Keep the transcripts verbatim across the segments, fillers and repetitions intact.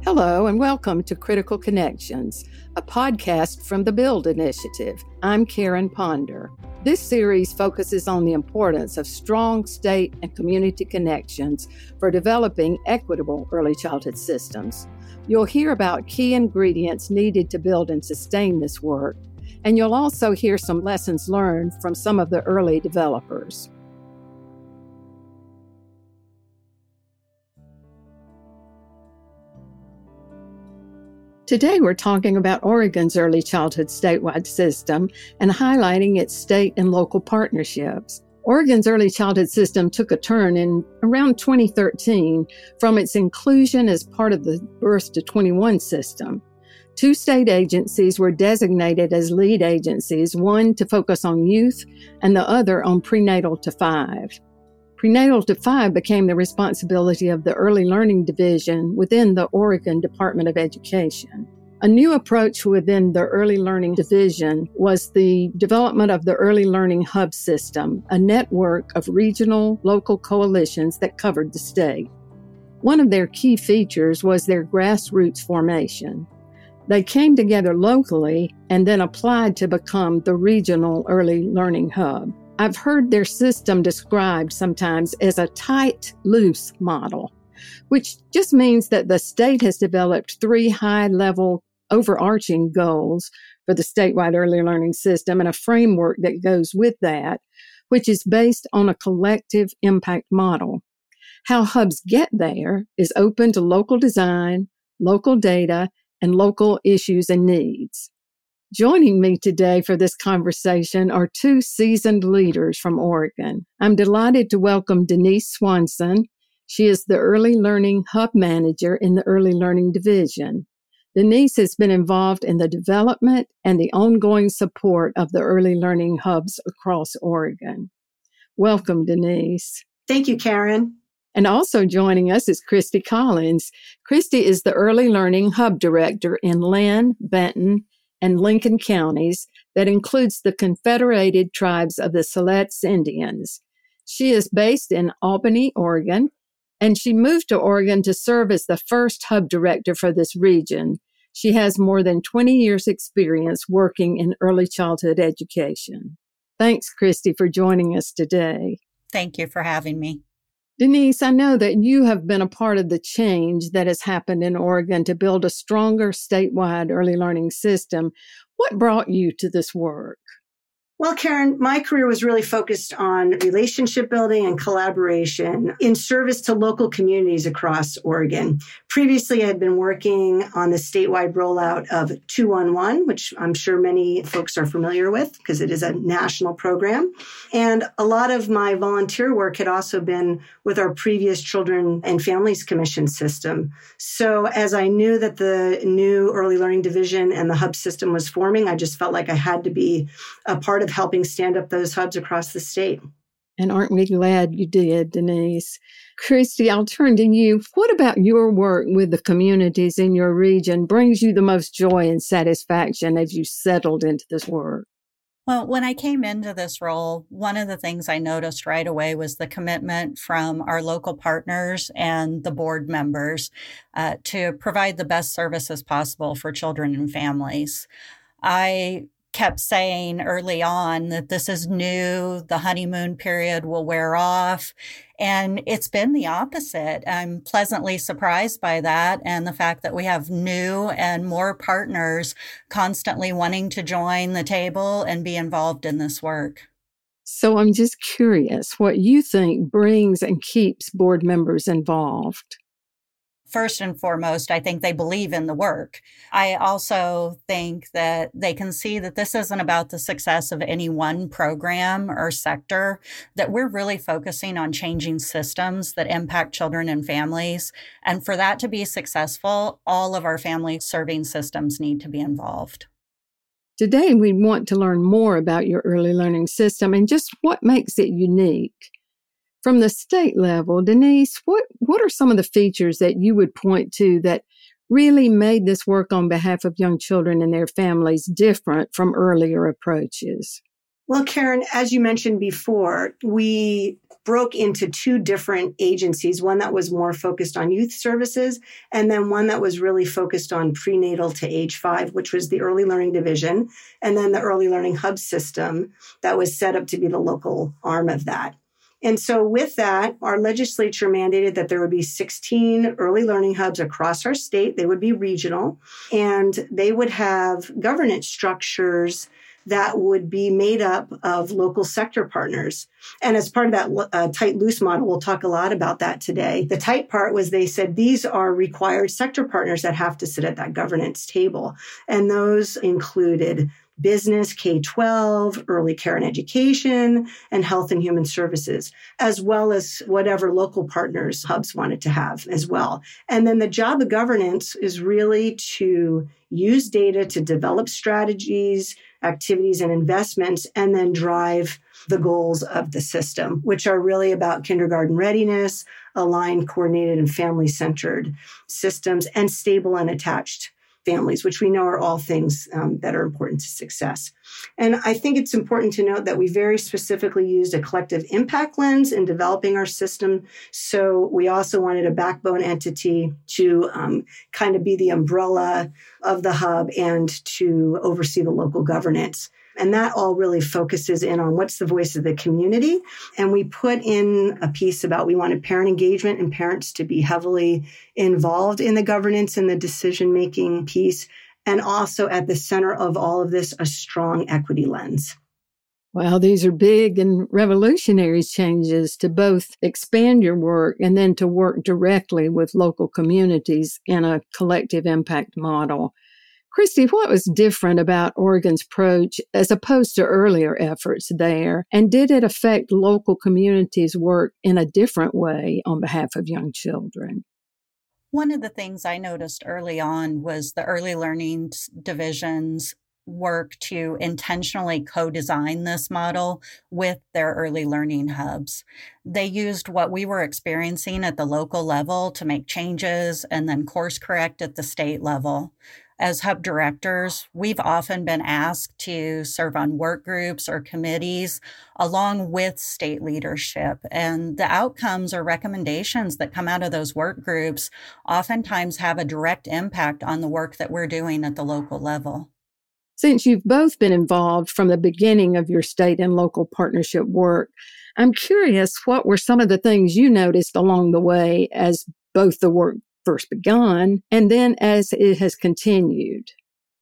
Hello and welcome to Critical Connections, a podcast from the BUILD Initiative. I'm Karen Ponder. This series focuses on the importance of strong state and community connections for developing equitable early childhood systems. You'll hear about key ingredients needed to build and sustain this work, and you'll also hear some lessons learned from some of the early developers. Today, we're talking about Oregon's early childhood statewide system and highlighting its state and local partnerships. Oregon's early childhood system took a turn in around twenty thirteen from its inclusion as part of the Birth to twenty-one system. Two state agencies were designated as lead agencies, one to focus on youth and the other on prenatal to five. Prenatal to five became the responsibility of the Early Learning Division within the Oregon Department of Education. A new approach within the Early Learning Division was the development of the Early Learning Hub System, a network of regional, local coalitions that covered the state. One of their key features was their grassroots formation. They came together locally and then applied to become the regional Early Learning Hub. I've heard their system described sometimes as a tight, loose model, which just means that the state has developed three high-level overarching goals for the statewide early learning system and a framework that goes with that, which is based on a collective impact model. How hubs get there is open to local design, local data, and local issues and needs. Joining me today for this conversation are two seasoned leaders from Oregon. I'm delighted to welcome Denise Swanson. She is the Early Learning Hub Manager in the Early Learning Division. Denise has been involved in the development and the ongoing support of the Early Learning Hubs across Oregon. Welcome, Denise. Thank you, Karen. And also joining us is Christy Collins. Christy is the Early Learning Hub Director in Linn, Benton, and Lincoln counties that includes the Confederated Tribes of the Siletz Indians. She is based in Albany, Oregon, and she moved to Oregon to serve as the first hub director for this region. She has more than twenty years experience working in early childhood education. Thanks, Christy, for joining us today. Thank you for having me. Denise, I know that you have been a part of the change that has happened in Oregon to build a stronger statewide early learning system. What brought you to this work? Well, Karen, my career was really focused on relationship building and collaboration in service to local communities across Oregon. Previously, I had been working on the statewide rollout of two one one, which I'm sure many folks are familiar with because it is a national program. And a lot of my volunteer work had also been with our previous Children and Families Commission system. So as I knew that the new Early Learning Division and the hub system was forming, I just felt like I had to be a part of helping stand up those hubs across the state. And aren't we glad you did, Denise? Christy, I'll turn to you. What about your work with the communities in your region brings you the most joy and satisfaction as you settled into this work? Well, when I came into this role, one of the things I noticed right away was the commitment from our local partners and the board members uh, to provide the best services possible for children and families. I kept saying early on that this is new, the honeymoon period will wear off, and it's been the opposite. I'm pleasantly surprised by that and the fact that we have new and more partners constantly wanting to join the table and be involved in this work. So I'm just curious what you think brings and keeps board members involved. First and foremost, I think they believe in the work. I also think that they can see that this isn't about the success of any one program or sector, that we're really focusing on changing systems that impact children and families. And for that to be successful, all of our family serving systems need to be involved. Today, we want to learn more about your early learning system and just what makes it unique. From the state level, Denise, what, what are some of the features that you would point to that really made this work on behalf of young children and their families different from earlier approaches? Well, Karen, as you mentioned before, we broke into two different agencies, one that was more focused on youth services, and then one that was really focused on prenatal to age five, which was the early learning division, and then the early learning hub system that was set up to be the local arm of that. And so with that, our legislature mandated that there would be sixteen early learning hubs across our state. They would be regional, and they would have governance structures that would be made up of local sector partners. And as part of that uh, tight loose model, we'll talk a lot about that today. The tight part was they said these are required sector partners that have to sit at that governance table. And those included business, K twelve, early care and education, and health and human services, as well as whatever local partners hubs wanted to have as well. And then the job of governance is really to use data to develop strategies, activities, and investments, and then drive the goals of the system, which are really about kindergarten readiness, aligned, coordinated, and family-centered systems, and stable and attached families, which we know are all things um, that are important to success. And I think it's important to note that we very specifically used a collective impact lens in developing our system. So we also wanted a backbone entity to um, kind of be the umbrella of the hub and to oversee the local governance. And that all really focuses in on what's the voice of the community. And we put in a piece about we wanted parent engagement and parents to be heavily involved in the governance and the decision-making piece. And also at the center of all of this, a strong equity lens. Well, these are big and revolutionary changes to both expand your work and then to work directly with local communities in a collective impact model. Christy, what was different about Oregon's approach as opposed to earlier efforts there? And did it affect local communities' work in a different way on behalf of young children? One of the things I noticed early on was the early learning division's work to intentionally co-design this model with their early learning hubs. They used what we were experiencing at the local level to make changes and then course correct at the state level. As hub directors, we've often been asked to serve on work groups or committees along with state leadership. And the outcomes or recommendations that come out of those work groups oftentimes have a direct impact on the work that we're doing at the local level. Since you've both been involved from the beginning of your state and local partnership work, I'm curious, what were some of the things you noticed along the way as both the work first begun and then as it has continued?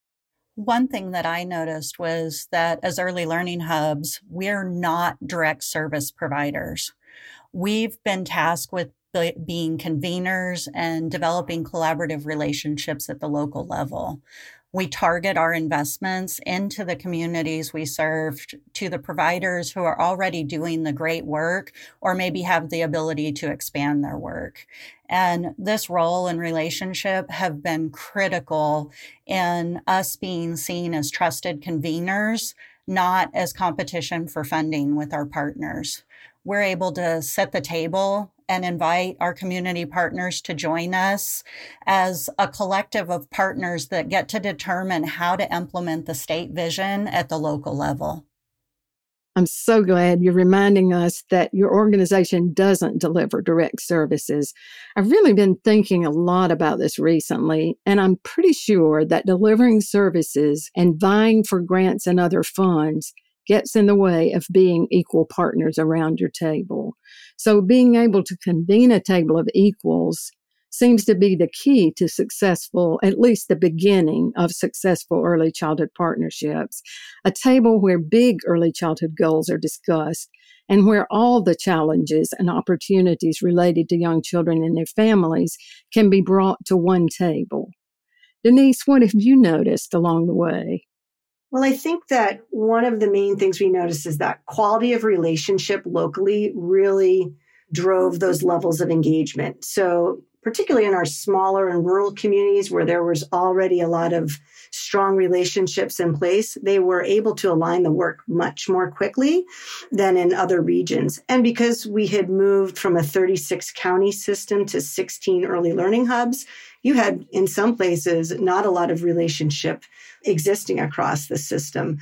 One thing that I noticed was that as early learning hubs, we're not direct service providers. We've been tasked with being conveners and developing collaborative relationships at the local level. We target our investments into the communities we serve, to the providers who are already doing the great work or maybe have the ability to expand their work. And this role and relationship have been critical in us being seen as trusted conveners, not as competition for funding with our partners. We're able to set the table and invite our community partners to join us as a collective of partners that get to determine how to implement the state vision at the local level. I'm so glad you're reminding us that your organization doesn't deliver direct services. I've really been thinking a lot about this recently, and I'm pretty sure that delivering services and vying for grants and other funds gets in the way of being equal partners around your table. So being able to convene a table of equals seems to be the key to successful, at least the beginning of successful early childhood partnerships, a table where big early childhood goals are discussed and where all the challenges and opportunities related to young children and their families can be brought to one table. Denise, what have you noticed along the way? Well, I think that one of the main things we noticed is that quality of relationship locally really drove those levels of engagement. So particularly in our smaller and rural communities where there was already a lot of strong relationships in place, they were able to align the work much more quickly than in other regions. And because we had moved from a thirty-six county system to sixteen early learning hubs, you had, in some places, not a lot of relationship existing across the system.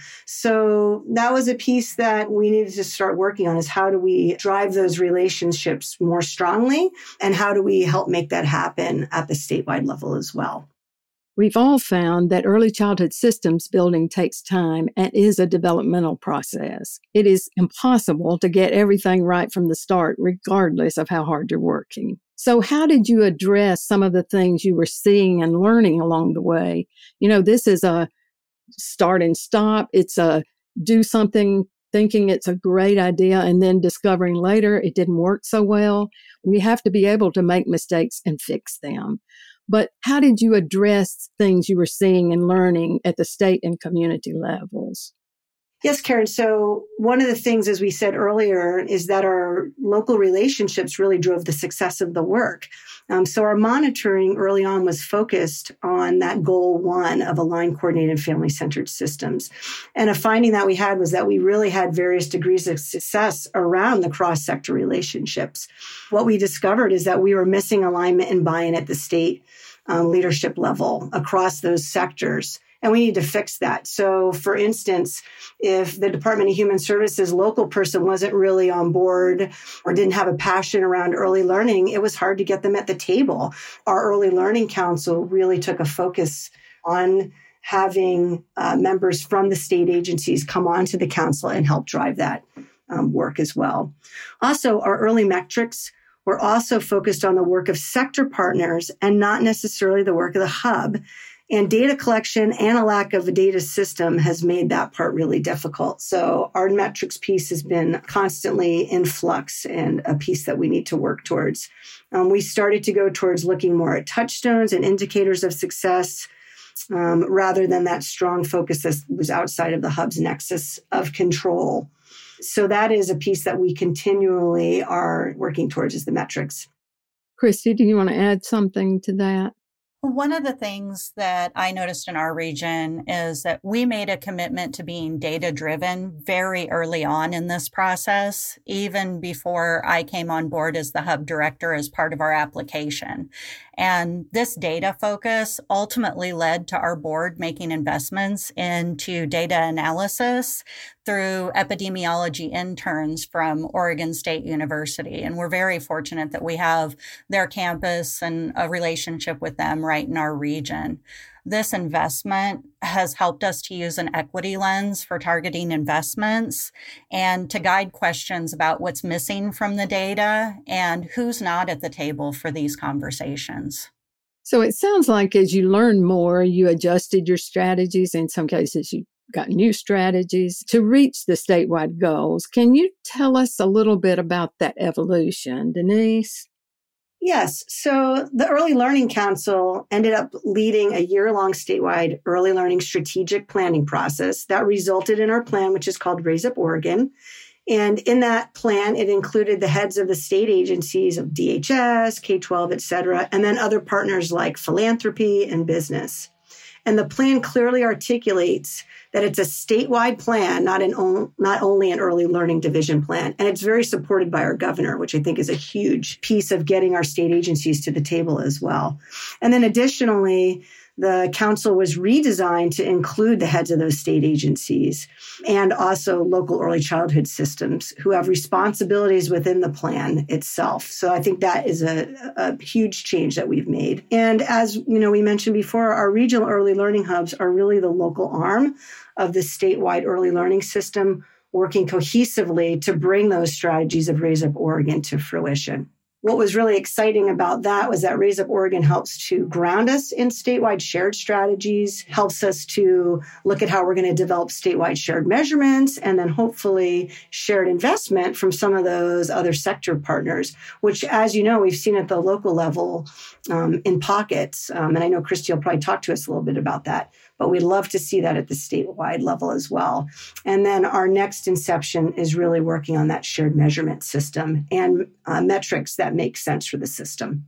So that was a piece that we needed to start working on, is how do we drive those relationships more strongly, and how do we help make that happen at the statewide level as well? We've all found that early childhood systems building takes time and is a developmental process. It is impossible to get everything right from the start, regardless of how hard you're working. So how did you address some of the things you were seeing and learning along the way? You know, this is a start and stop. It's a do something thinking it's a great idea and then discovering later it didn't work so well. We have to be able to make mistakes and fix them. But how did you address things you were seeing and learning at the state and community levels? Yes, Karen. So one of the things, as we said earlier, is that our local relationships really drove the success of the work. Um, so our monitoring early on was focused on that goal one of aligned, coordinated, family-centered systems. And a finding that we had was that we really had various degrees of success around the cross-sector relationships. What we discovered is that we were missing alignment and buy-in at the state um, leadership level across those sectors. And we need to fix that. So, for instance, if the Department of Human Services local person wasn't really on board or didn't have a passion around early learning, it was hard to get them at the table. Our Early Learning Council really took a focus on having uh, members from the state agencies come onto the council and help drive that um, work as well. Also, our early metrics were also focused on the work of sector partners and not necessarily the work of the hub. And data collection and a lack of a data system has made that part really difficult. So our metrics piece has been constantly in flux and a piece that we need to work towards. Um, we started to go towards looking more at touchstones and indicators of success um, rather than that strong focus that was outside of the hub's nexus of control. So that is a piece that we continually are working towards, is the metrics. Christy, do you want to add something to that? One of the things that I noticed in our region is that we made a commitment to being data-driven very early on in this process, even before I came on board as the hub director as part of our application. And this data focus ultimately led to our board making investments into data analysis through epidemiology interns from Oregon State University. And we're very fortunate that we have their campus and a relationship with them right in our region. This investment has helped us to use an equity lens for targeting investments and to guide questions about what's missing from the data and who's not at the table for these conversations. So it sounds like as you learned more, you adjusted your strategies. In some cases, you got new strategies to reach the statewide goals. Can you tell us a little bit about that evolution, Denise? Yes. So the Early Learning Council ended up leading a year-long statewide early learning strategic planning process that resulted in our plan, which is called Raise Up Oregon. And in that plan, it included the heads of the state agencies of D H S, K twelve, et cetera, and then other partners like philanthropy and business. And the plan clearly articulates that it's a statewide plan, not an on, not only an early learning division plan. And it's very supported by our governor, which I think is a huge piece of getting our state agencies to the table as well. And then additionally, the council was redesigned to include the heads of those state agencies and also local early childhood systems who have responsibilities within the plan itself. So I think that is a, a huge change that we've made. And as you know, we mentioned before, our regional early learning hubs are really the local arm of the statewide early learning system, working cohesively to bring those strategies of Raise Up Oregon to fruition. What was really exciting about that was that Raise Up Oregon helps to ground us in statewide shared strategies, helps us to look at how we're going to develop statewide shared measurements, and then hopefully shared investment from some of those other sector partners, which, as you know, we've seen at the local level um, in pockets. Um, and I know Christy will probably talk to us a little bit about that, but we'd love to see that at the statewide level as well. And then our next inception is really working on that shared measurement system and uh, metrics that make sense for the system.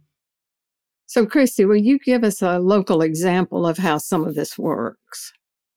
So, Christy, will you give us a local example of how some of this works?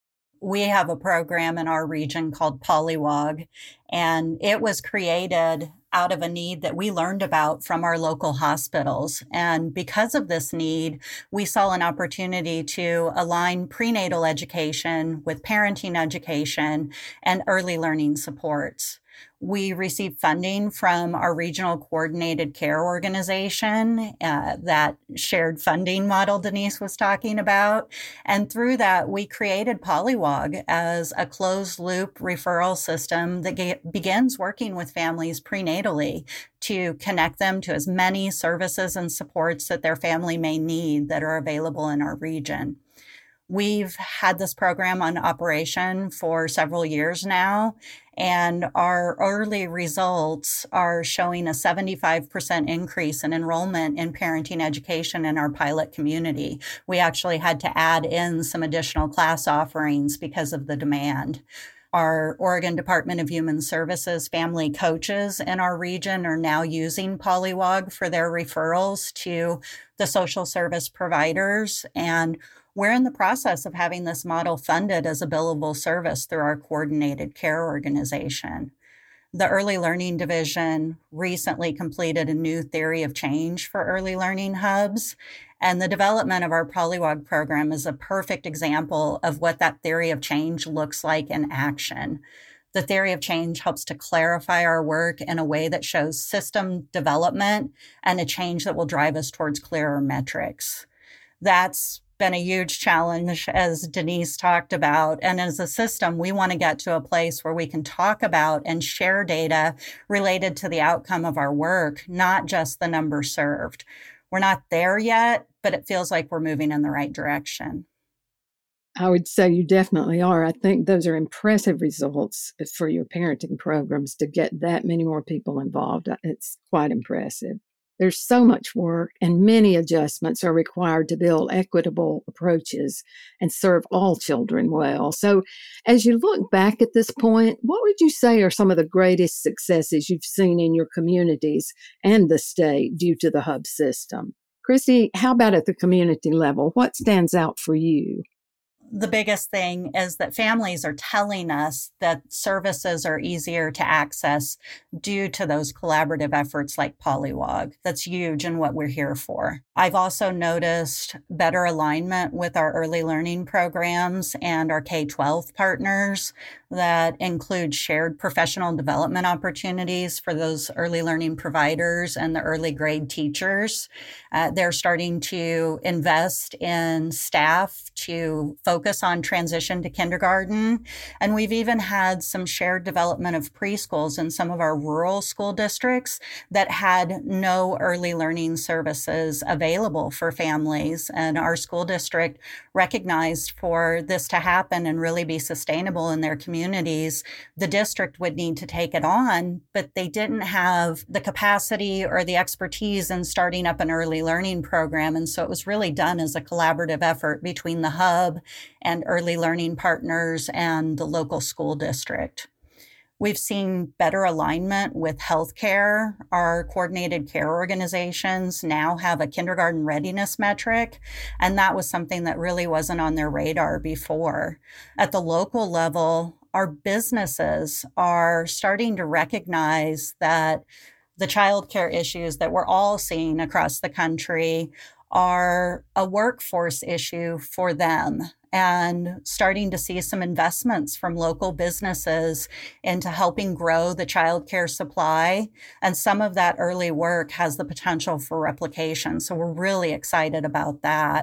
We have a program in our region called Polywog, and it was created out of a need that we learned about from our local hospitals. And because of this need, we saw an opportunity to align prenatal education with parenting education and early learning supports. We received funding from our regional coordinated care organization, uh, that shared funding model Denise was talking about. And through that, we created Polywog as a closed loop referral system that get, begins working with families prenatally to connect them to as many services and supports that their family may need that are available in our region. We've had this program on operation for several years now, and our early results are showing a seventy-five percent increase in enrollment in parenting education in our pilot community. We actually had to add in some additional class offerings because of the demand. Our Oregon Department of Human Services family coaches in our region are now using Polywog for their referrals to the social service providers, and we're in the process of having this model funded as a billable service through our coordinated care organization. The Early Learning Division recently completed a new theory of change for early learning hubs, and the development of our Polywog program is a perfect example of what that theory of change looks like in action. The theory of change helps to clarify our work in a way that shows system development and a change that will drive us towards clearer metrics. That's been a huge challenge, as Denise talked about. And as a system, we want to get to a place where we can talk about and share data related to the outcome of our work, not just the number served. We're not there yet, but it feels like we're moving in the right direction. I would say you definitely are. I think those are impressive results for your parenting programs to get that many more people involved. It's quite impressive. There's so much work and many adjustments are required to build equitable approaches and serve all children well. So as you look back at this point, what would you say are some of the greatest successes you've seen in your communities and the state due to the hub system? Christy, how about at the community level? What stands out for you? The biggest thing is that families are telling us that services are easier to access due to those collaborative efforts like Polywog. That's huge in what we're here for. I've also noticed better alignment with our early learning programs and our K twelve partners that include shared professional development opportunities for those early learning providers and the early grade teachers. Uh, they're starting to invest in staff to focus on transition to kindergarten. And we've even had some shared development of preschools in some of our rural school districts that had no early learning services available for families. And our school district recognized for this to happen and really be sustainable in their communities, the district would need to take it on, but they didn't have the capacity or the expertise in starting up an early learning program. And so it was really done as a collaborative effort between the hub and early learning partners and the local school district. We've seen better alignment with healthcare. Our coordinated care organizations now have a kindergarten readiness metric, and that was something that really wasn't on their radar before. At the local level, our businesses are starting to recognize that the childcare issues that we're all seeing across the country are a workforce issue for them, and starting to see some investments from local businesses into helping grow the childcare supply. And some of that early work has the potential for replication. So we're really excited about that.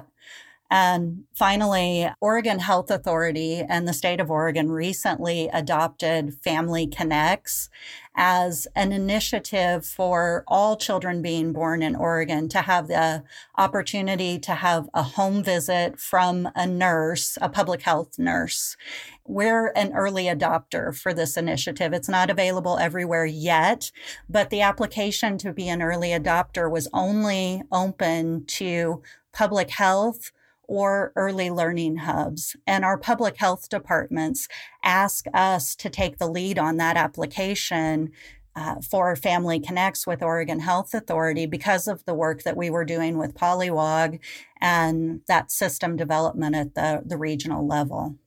And finally, Oregon Health Authority and the state of Oregon recently adopted Family Connects as an initiative for all children being born in Oregon to have the opportunity to have a home visit from a nurse, a public health nurse. We're an early adopter for this initiative. It's not available everywhere yet, but the application to be an early adopter was only open to public health or early learning hubs. And our public health departments ask us to take the lead on that application uh, for Family Connects with Oregon Health Authority because of the work that we were doing with Polywog and that system development at the, the regional level.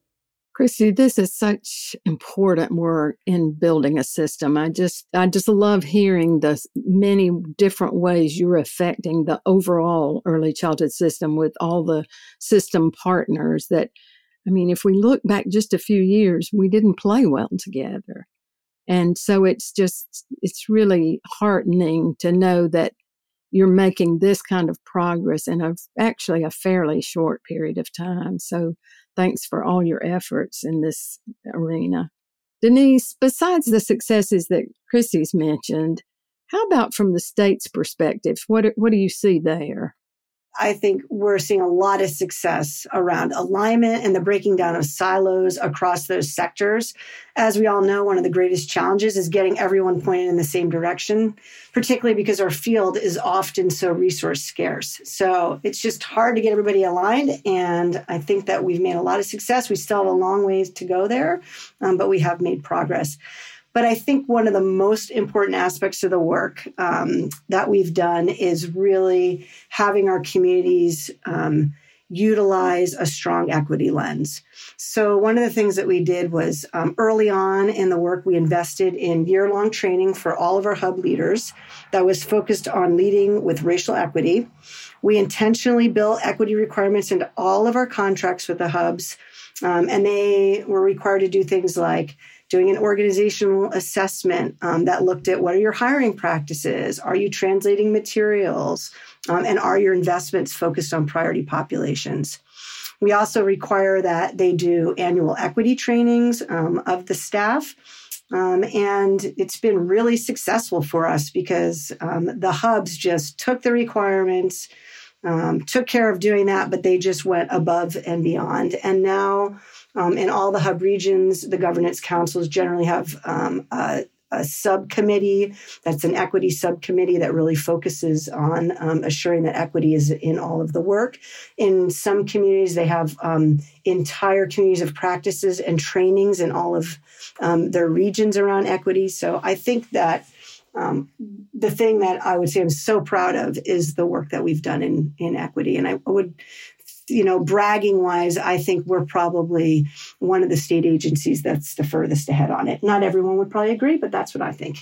Christy, this is such important work in building a system. I just, I just love hearing the many different ways you're affecting the overall early childhood system with all the system partners that, I mean, if we look back just a few years, we didn't play well together. And so it's just, it's really heartening to know that you're making this kind of progress in a, actually a fairly short period of time. So thanks for all your efforts in this arena. Denise, besides the successes that Christy's mentioned, how about from the state's perspective? What, what do you see there? I think we're seeing a lot of success around alignment and the breaking down of silos across those sectors. As we all know, one of the greatest challenges is getting everyone pointed in the same direction, particularly because our field is often so resource scarce. So it's just hard to get everybody aligned. And I think that we've made a lot of success. We still have a long ways to go there, um, but we have made progress. But I think one of the most important aspects of the work um, that we've done is really having our communities um, utilize a strong equity lens. So one of the things that we did was um, early on in the work, we invested in year-long training for all of our hub leaders that was focused on leading with racial equity. We intentionally built equity requirements into all of our contracts with the hubs, um, and they were required to do things like doing an organizational assessment um, that looked at what are your hiring practices? Are you translating materials? Um, and are your investments focused on priority populations? We also require that they do annual equity trainings um, of the staff. Um, and it's been really successful for us because um, the hubs just took the requirements, um, took care of doing that, but they just went above and beyond. And now Um, in all the hub regions, the governance councils generally have um, a, a subcommittee that's an equity subcommittee that really focuses on um, assuring that equity is in all of the work. In some communities, they have um, entire communities of practices and trainings in all of um, their regions around equity. So I think that um, the thing that I would say I'm so proud of is the work that we've done in, in equity. And I would You know, bragging wise, I think we're probably one of the state agencies that's the furthest ahead on it. Not everyone would probably agree, but that's what I think.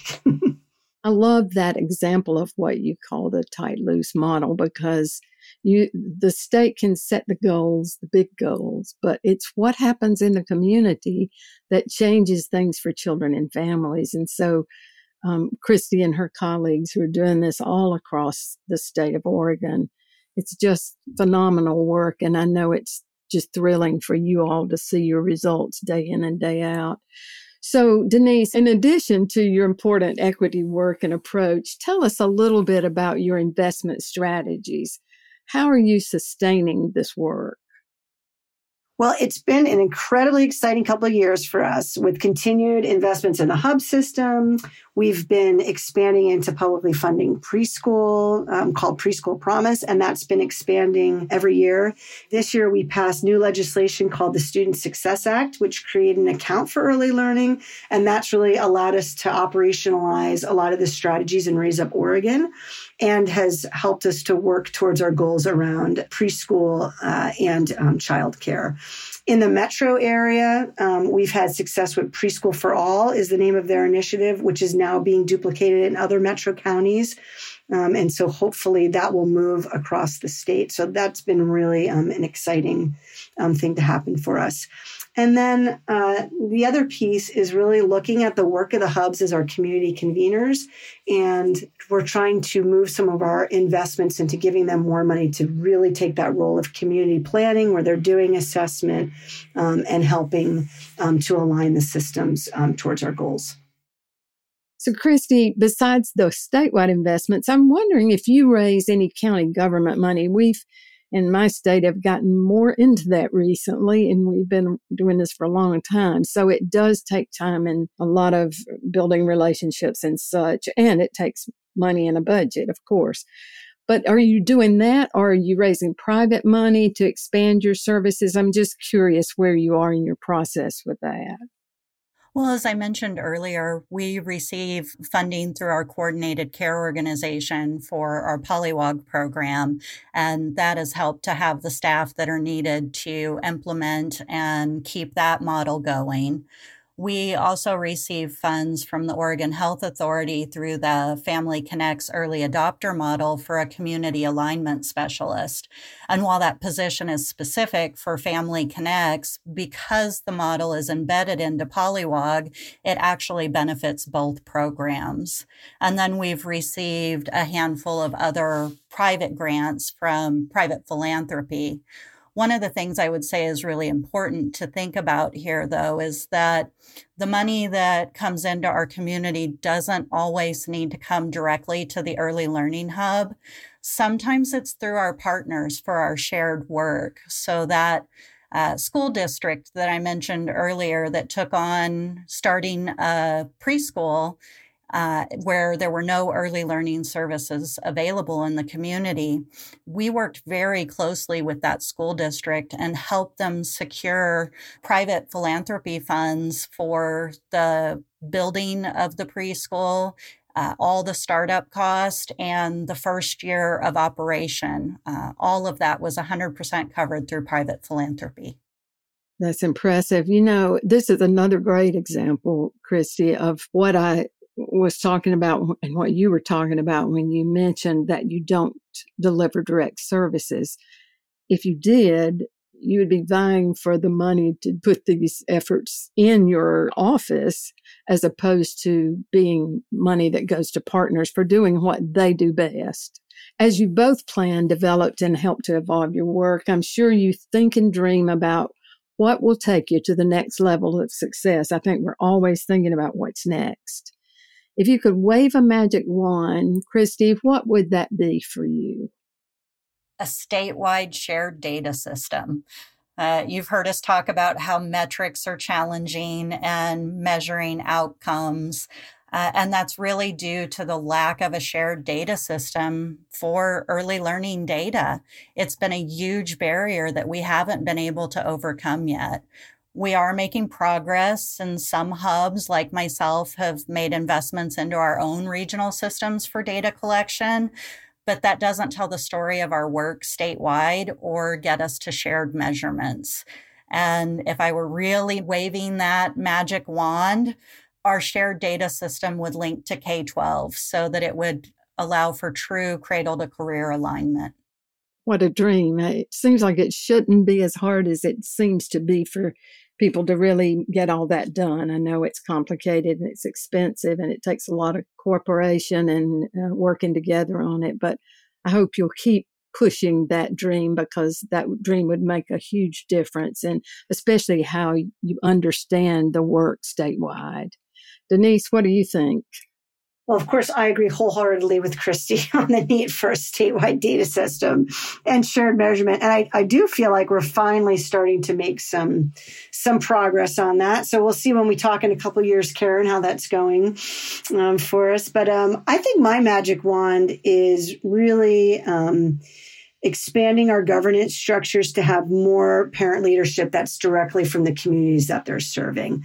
I love that example of what you call the tight loose model, because you the state can set the goals, the big goals, but it's what happens in the community that changes things for children and families. And so um, Christy and her colleagues who are doing this all across the state of Oregon, it's just phenomenal work, and I know it's just thrilling for you all to see your results day in and day out. So, Denise, in addition to your important equity work and approach, tell us a little bit about your investment strategies. How are you sustaining this work? Well, it's been an incredibly exciting couple of years for us with continued investments in the hub system. We've been expanding into publicly funding preschool um, called Preschool Promise, and that's been expanding every year. This year, we passed new legislation called the Student Success Act, which created an account for early learning, and that's really allowed us to operationalize a lot of the strategies in Raise Up Oregon, and has helped us to work towards our goals around preschool uh, and um, childcare. In the metro area, um, we've had success with Preschool for All is the name of their initiative, which is now being duplicated in other metro counties. Um, and so hopefully that will move across the state. So that's been really um, an exciting um, thing to happen for us. And then uh, the other piece is really looking at the work of the hubs as our community conveners. And we're trying to move some of our investments into giving them more money to really take that role of community planning where they're doing assessment um, and helping um, to align the systems um, towards our goals. So, Christy, besides the statewide investments, I'm wondering if you raise any county government money. We've in my state have gotten more into that recently, and we've been doing this for a long time. So it does take time and a lot of building relationships and such, and it takes money and a budget, of course. But are you doing that, or are you raising private money to expand your services? I'm just curious where you are in your process with that. Well, as I mentioned earlier, we receive funding through our coordinated care organization for our Polywog program, and that has helped to have the staff that are needed to implement and keep that model going. We also receive funds from the Oregon Health Authority through the Family Connects early adopter model for a community alignment specialist. And while that position is specific for Family Connects, because the model is embedded into Polywog, it actually benefits both programs. And then we've received a handful of other private grants from private philanthropy. One of the things I would say is really important to think about here, though, is that the money that comes into our community doesn't always need to come directly to the Early Learning Hub. Sometimes it's through our partners for our shared work. So that uh, school district that I mentioned earlier that took on starting a preschool Uh, where there were no early learning services available in the community, we worked very closely with that school district and helped them secure private philanthropy funds for the building of the preschool, uh, all the startup cost, and the first year of operation. Uh, all of that was one hundred percent covered through private philanthropy. That's impressive. You know, this is another great example, Christy, of what I was talking about and what you were talking about when you mentioned that you don't deliver direct services. If you did, you would be vying for the money to put these efforts in your office as opposed to being money that goes to partners for doing what they do best. As you both planned, developed, and helped to evolve your work, I'm sure you think and dream about what will take you to the next level of success. I think we're always thinking about what's next. If you could wave a magic wand, Christy, what would that be for you? A statewide shared data system. Uh, you've heard us talk about how metrics are challenging and measuring outcomes. Uh, and that's really due to the lack of a shared data system for early learning data. It's been a huge barrier that we haven't been able to overcome yet. We are making progress, and some hubs, like myself, have made investments into our own regional systems for data collection, but that doesn't tell the story of our work statewide or get us to shared measurements. And if I were really waving that magic wand, our shared data system would link to K twelve so that it would allow for true cradle-to-career alignment. What a dream. It seems like it shouldn't be as hard as it seems to be for people to really get all that done. I know it's complicated and it's expensive and it takes a lot of cooperation and uh, working together on it. But I hope you'll keep pushing that dream, because that dream would make a huge difference, and especially how you understand the work statewide. Denise, what do you think? Well, of course, I agree wholeheartedly with Christy on the need for a statewide data system and shared measurement. And I, I do feel like we're finally starting to make some, some progress on that. So we'll see when we talk in a couple of years, Karen, how that's going um, for us. But um, I think my magic wand is really um, expanding our governance structures to have more parent leadership that's directly from the communities that they're serving.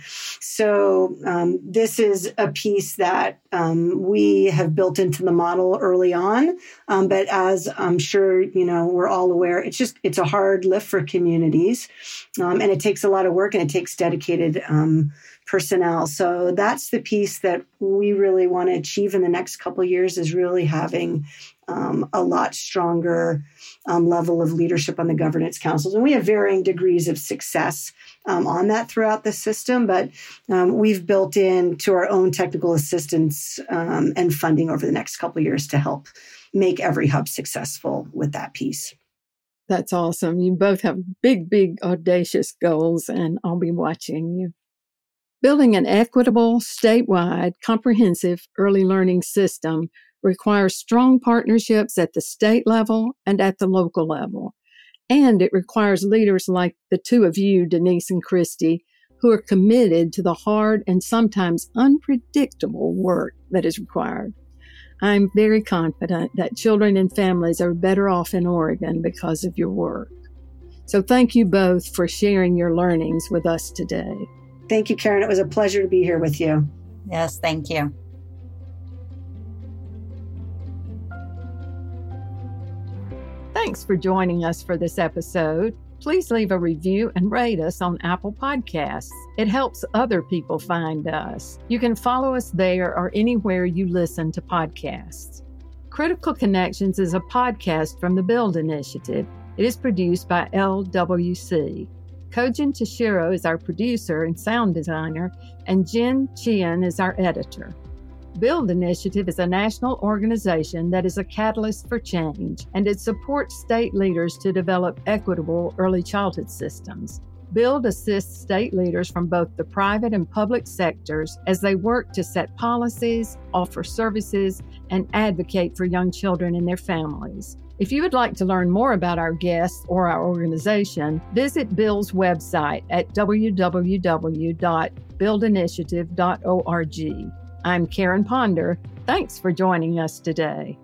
So um, this is a piece that um, we have built into the model early on. Um, but as I'm sure, you know, we're all aware, it's just, it's a hard lift for communities. Um, and it takes a lot of work, and it takes dedicated um, personnel. So that's the piece that we really want to achieve in the next couple of years, is really having um, a lot stronger um, level of leadership on the governance councils. And we have varying degrees of success um, on that throughout the system, but um, we've built in to our own technical assistance um, and funding over the next couple of years to help make every hub successful with that piece. That's awesome. You both have big, big, audacious goals, and I'll be watching you. Building an equitable, statewide, comprehensive early learning system requires strong partnerships at the state level and at the local level. And it requires leaders like the two of you, Denise and Christy, who are committed to the hard and sometimes unpredictable work that is required. I'm very confident that children and families are better off in Oregon because of your work. So thank you both for sharing your learnings with us today. Thank you, Karen. It was a pleasure to be here with you. Yes, thank you. Thanks for joining us for this episode. Please leave a review and rate us on Apple Podcasts. It helps other people find us. You can follow us there or anywhere you listen to podcasts. Critical Connections is a podcast from the Build Initiative. It is produced by L W C. Kojin Toshiro is our producer and sound designer, and Jen Chien is our editor. Build Initiative is a national organization that is a catalyst for change, and it supports state leaders to develop equitable early childhood systems. Build assists state leaders from both the private and public sectors as they work to set policies, offer services, and advocate for young children and their families. If you would like to learn more about our guests or our organization, visit Build's website at w w w dot build initiative dot org. I'm Karen Ponder. Thanks for joining us today.